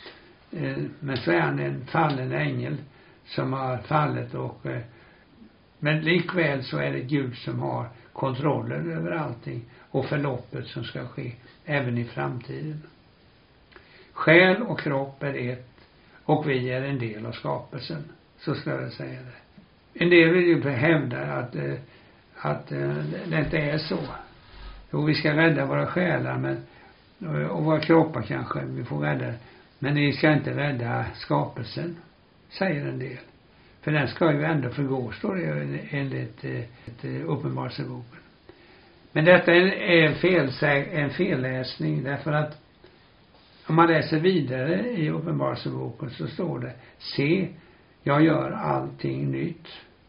Eh, men så är han en fallen ängel som har fallit och eh, men likväl så är det Gud som har kontrollen över allting och förloppet som ska ske även i framtiden. Själ och kropp är ett och vi är en del av skapelsen. Så ska jag säga det. En del vill ju hävda att, eh, att eh, det inte är så. Jo, vi ska rädda våra själar men, och våra kroppar kanske vi får rädda. Men ni ska inte rädda skapelsen, säger en del. För den ska ju ändå förgå, står det enligt eh, Uppenbarelseboken. Men detta är en, fel, en felläsning därför att om man läser vidare i Uppenbarelseboken så står det: se, jag gör allting nytt.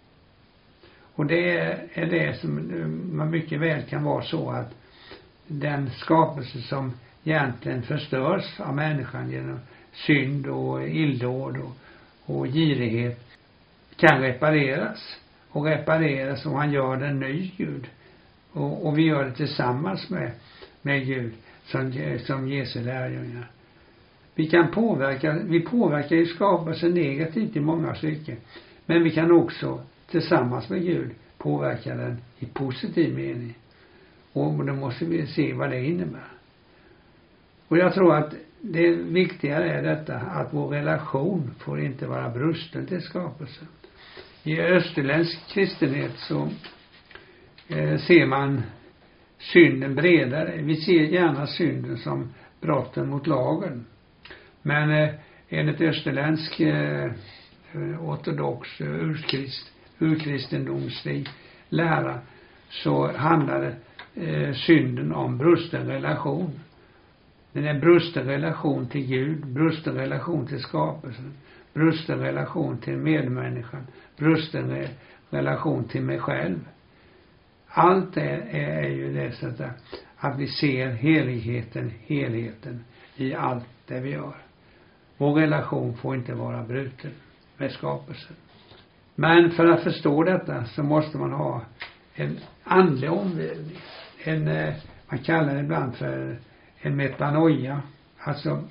Och det är det som man mycket väl kan vara så att den skapelse som egentligen förstörs av människan genom synd och illdåd och, och girighet kan repareras. Och repareras om han gör den ny Gud. Och, och vi gör det tillsammans med, med Gud som, som Jesu lärjungar. Vi kan påverka, vi påverkar ju skapelsen negativt i många stycken. Men vi kan också tillsammans med Gud påverka den i positiv mening. Och då måste vi se vad det innebär. Och jag tror att det viktiga är detta att vår relation får inte vara brusten till skapelsen. I österländsk kristenhet så eh, ser man synden bredare. Vi ser gärna synden som brotten mot lagen. Men eh, enligt österländsk eh, ortodox urkrist, urkristendomslig lära så handlar eh, synden om brusten relation. Den är brusten relation till Gud, brusten relation till skapelsen, brusten relation till medmänniskan, brusten re- relation till mig själv. Allt är, är, är ju det så att, att vi ser heligheten, helheten i allt det vi gör. Vår relation får inte vara bruten med skapelsen. Men för att förstå detta så måste man ha en andlig omvälvning. En, man kallar det ibland för en metanoia. Alltså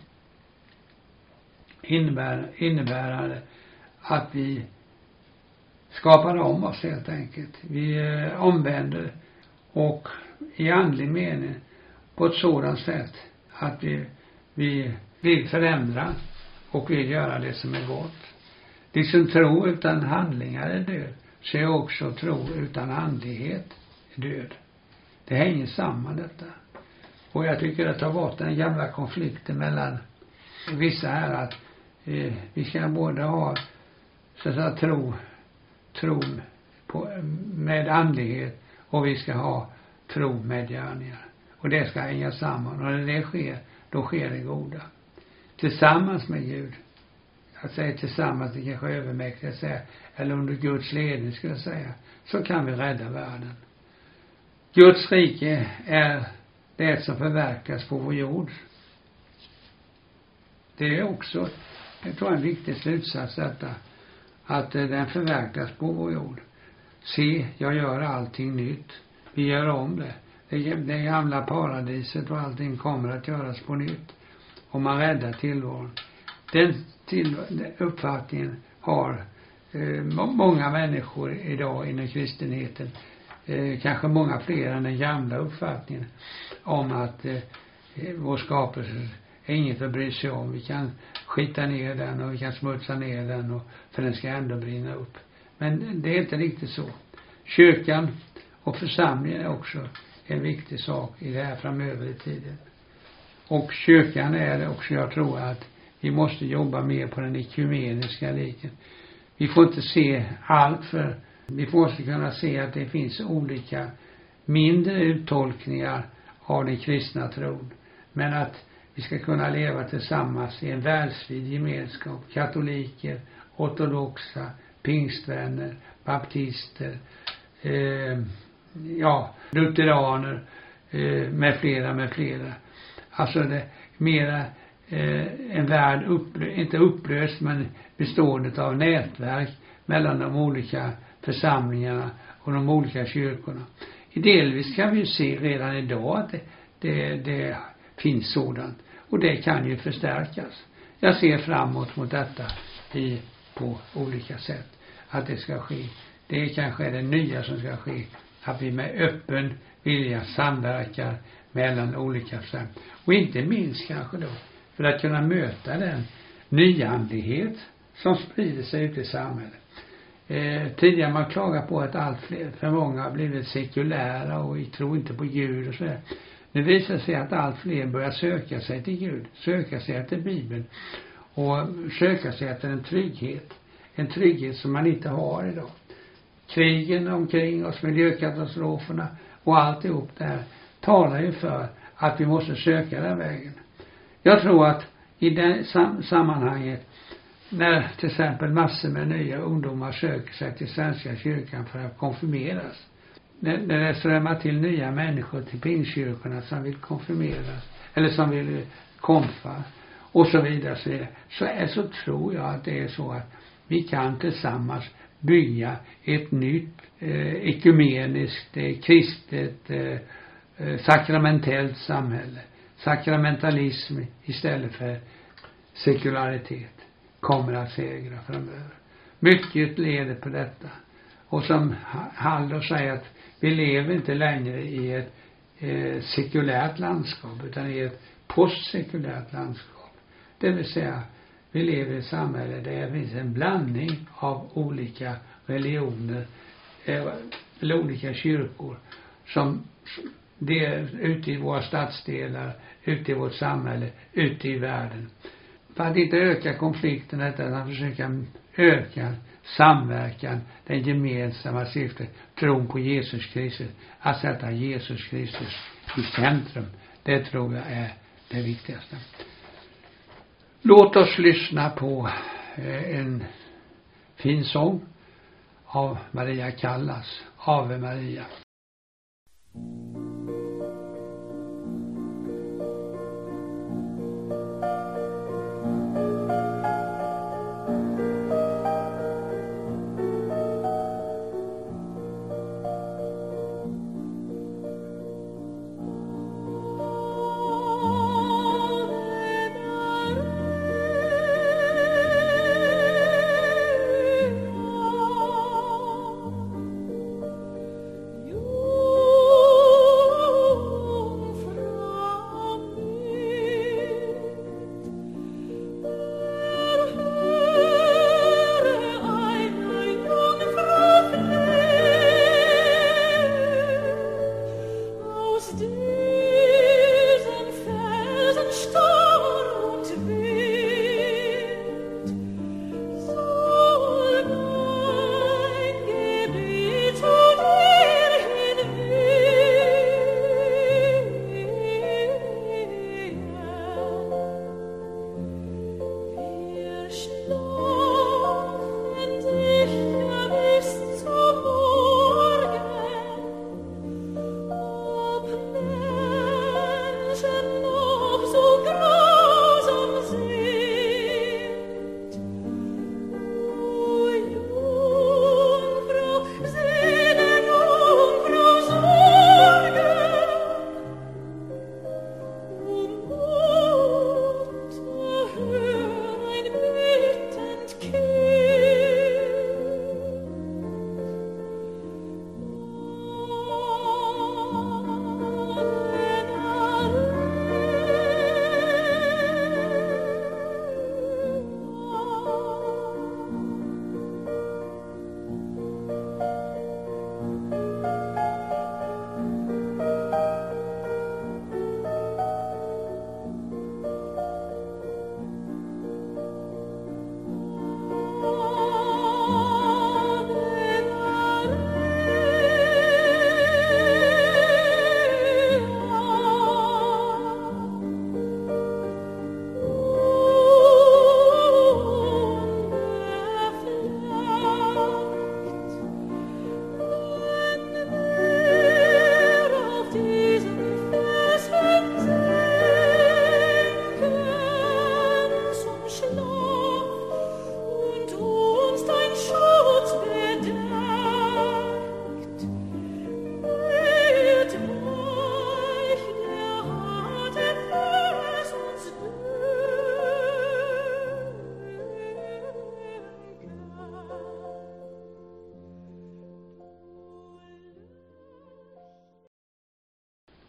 innebär, innebär att vi skapar om oss helt enkelt. Vi eh, omvänder och i andlig mening på ett sådant sätt att vi, vi vill förändra och vill göra det som är gott. Liksom tro utan handlingar är död, så är också tro utan andlighet är död. Det hänger samman detta. Och jag tycker att det har varit den gamla konflikten mellan vissa här att eh, vi ska både ha så att säga, tro, tro på, med andlighet och vi ska ha tro med gärningar. Och det ska hänga samman. Och när det sker, då sker det goda. Tillsammans med Gud. Jag säger tillsammans, det kanske är övermäktigt att säga. Eller under Guds ledning skulle jag säga. Så kan vi rädda världen. Guds rike är det som förverkas på vår jord. Det är också, jag tror en viktig slutsats detta. Att den förverkas på vår jord. Se, jag gör allting nytt. Vi gör om det. Det, det gamla paradiset och allting kommer att göras på nytt. Om man räddar tillvaron. Den, till, den uppfattningen har eh, många människor idag inom kristenheten. Eh, kanske många fler än den gamla uppfattningen. Om att eh, vår skapelse är inget att bry sig om. Vi kan skita ner den och vi kan smutsa ner den. Och, för den ska ändå brinna upp. Men det är inte riktigt så. Kyrkan och församlingen är också en viktig sak i det här framöver i tiden. Och kyrkan är det också, jag tror att vi måste jobba mer på den ekumeniska liken. Vi får inte se allt för, vi måste kunna se att det finns olika mindre uttolkningar av den kristna tron. Men att vi ska kunna leva tillsammans i en världsvid gemenskap. Katoliker, ortodoxa, pingstvänner, baptister, eh, ja, lutheraner, eh, med flera, med flera. Alltså det mera eh, en värld, upplö- inte upplöst men bestående av nätverk mellan de olika församlingarna och de olika kyrkorna. I delvis kan vi ju se redan idag att det, det, det finns sådant. Och det kan ju förstärkas jag ser framåt mot detta i, på olika sätt. Att det ska ske. Det kanske är det nya som ska ske. Att vi med öppen vilja samverkar mellan olika församlingar. Och inte minst kanske då för att kunna möta den nyandlighet som sprider sig ut i samhället. Eh, tidigare man klagar på att allt fler, för många har blivit sekulära och tror inte på Gud och sådär. Nu visar sig att allt fler börjar söka sig till Gud, söka sig efter Bibeln och söka sig efter en trygghet. En trygghet som man inte har idag. Krigen omkring oss, miljökatastroferna och alltihop där talar ju för att vi måste söka den vägen. Jag tror att i det sam- sammanhanget när till exempel massor med nya ungdomar söker sig till Svenska kyrkan för att konfirmeras. När, när det strömmar till nya människor till pingstkyrkorna som vill konfirmeras eller som vill konfa och så vidare så, vidare, så, är, så tror jag att det är så att vi kan tillsammans bygga ett nytt eh, ekumeniskt, eh, kristet, eh, sakramentellt samhälle. Sakramentalism istället för sekularitet kommer att segra framöver. Mycket leder på detta. Och som Haldor säger att vi lever inte längre i ett eh, sekulärt landskap utan i ett postsekulärt landskap. Det vill säga vi lever i ett samhälle där det finns en blandning av olika religioner eh, eller olika kyrkor som det är ute i våra stadsdelar, ute i vårt samhälle, ute i världen. För att inte öka konflikten utan att försöka öka samverkan, den gemensamma syftet, tron på Jesus Kristus, att sätta Jesus Kristus i centrum. Det tror jag är det viktigaste. Låt oss lyssna på en fin sång av Maria Callas, Ave Maria. You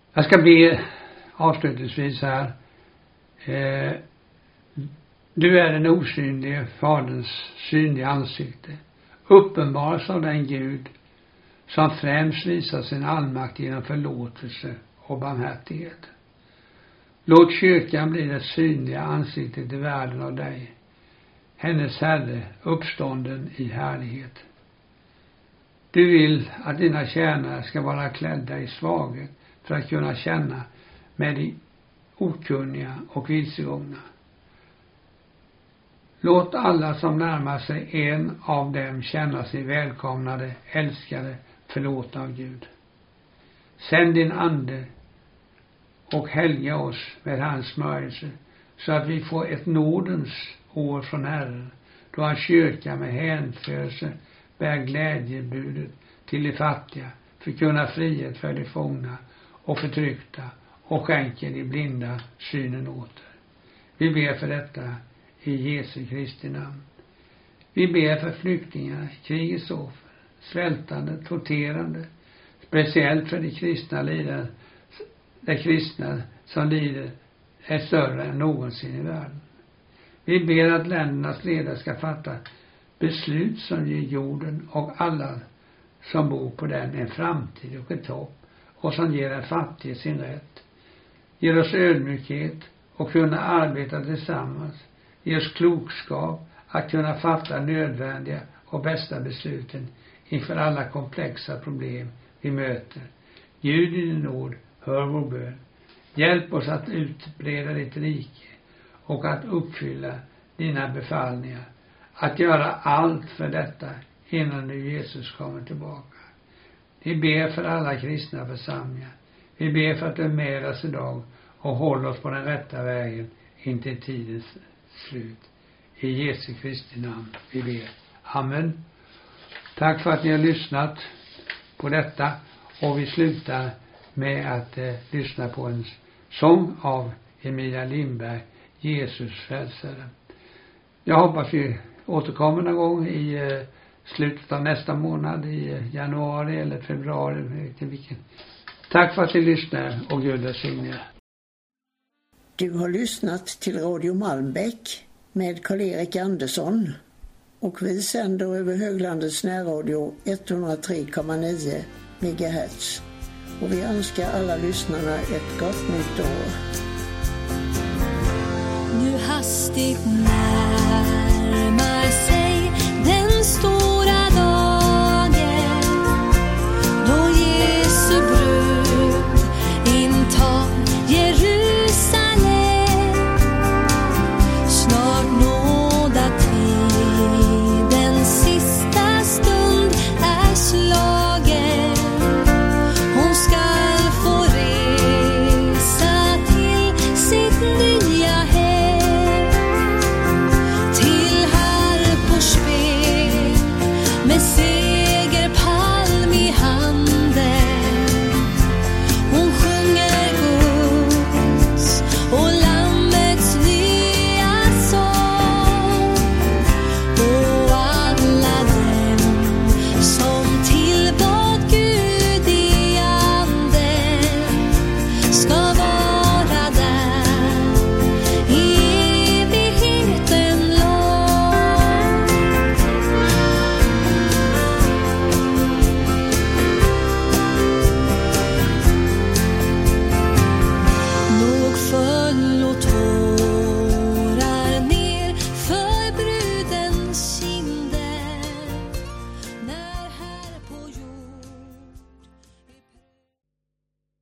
Jag ska be avslutningsvis här. Eh, du är den osynlige faderns synliga ansikte. Uppenbaras av den Gud som främst visar sin allmakt genom förlåtelse och barmhärtighet. Låt kyrkan bli det synliga ansiktet i världen av dig, hennes Herre, uppstånden i härlighet. Du vill att dina tjänare ska vara klädda i svaghet för att kunna känna med de okunniga och vilsegångna. Låt alla som närmar sig en av dem känna sig välkomnade, älskade, förlåtna av Gud. Sänd din ande och helga oss med hans smörjelse så att vi får ett nådens år från Herren, då han kyrka med hänförelse bär glädjebudet till de fattiga, förkunnar frihet för de fångna och förtryckta och skänker de blinda synen åter. Vi ber för detta i Jesu Kristi namn. Vi ber för flyktingar, krigets offer, svältande, torterande, speciellt för de kristna lidande, de kristna som lider är större än någonsin i världen. Vi ber att ländernas ledare ska fatta beslut som ger jorden och alla som bor på den en framtid och ett hopp, och som ger en fattig sin rätt. Ger oss ödmjukhet och kunna arbeta tillsammans. Ger oss klokskap att kunna fatta nödvändiga och bästa besluten inför alla komplexa problem vi möter. Gud i din nåd, hör vår bön. Hjälp oss att utbreda ditt rike och att uppfylla dina befallningar. Att göra allt för detta innan nu Jesus kommer tillbaka. Vi ber för alla kristna församlingar. Vi ber för att du är med oss idag och håller oss på den rätta vägen in till tidens slut. I Jesu Kristi namn vi ber. Amen. Tack för att ni har lyssnat på detta, och vi slutar med att eh, lyssna på en sång av Emilia Lindberg, Jesus frälsare. Jag hoppas vi återkommer någon gång i eh, slutet av nästa månad, i eh, januari eller februari, vet inte vilken. Tack för att ni lyssnar, och Gud välsigne. Du har lyssnat till Radio Malmbäck med Karl-Erik Andersson, och vi sänder över Höglandets närradio etthundratre komma nio megahertz. Och vi önskar alla lyssnarna ett gott nytt år. Nu hastigt närmar sig den stora